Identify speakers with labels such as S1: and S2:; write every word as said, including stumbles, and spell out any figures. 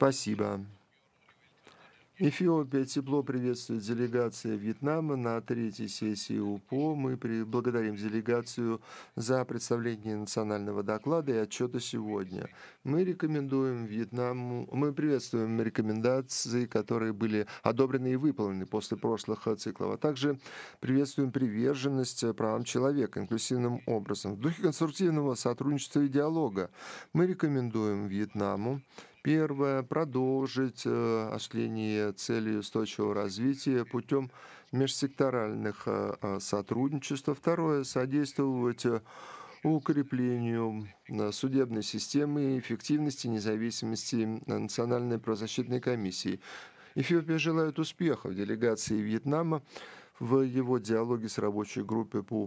S1: Спасибо. Эфиопия тепло приветствует делегация Вьетнама на третьей сессии УПО. Мы при- благодарим делегацию за представление национального доклада и отчета сегодня. Мы рекомендуем Вьетнаму, мы приветствуем рекомендации, которые были одобрены и выполнены после прошлых э, циклов, а также приветствуем приверженность э, правам человека инклюзивным образом. В духе конструктивного сотрудничества и диалога мы рекомендуем Вьетнаму первое — продолжить э, осуществление целей устойчивого развития путем межсекторальных э, э, сотрудничеств. Второе — содействовать э, укреплению э, судебной системы, эффективности, независимости э, Национальной правозащитной комиссии. Эфиопия желает успехов делегации Вьетнама в его диалоге с рабочей группой по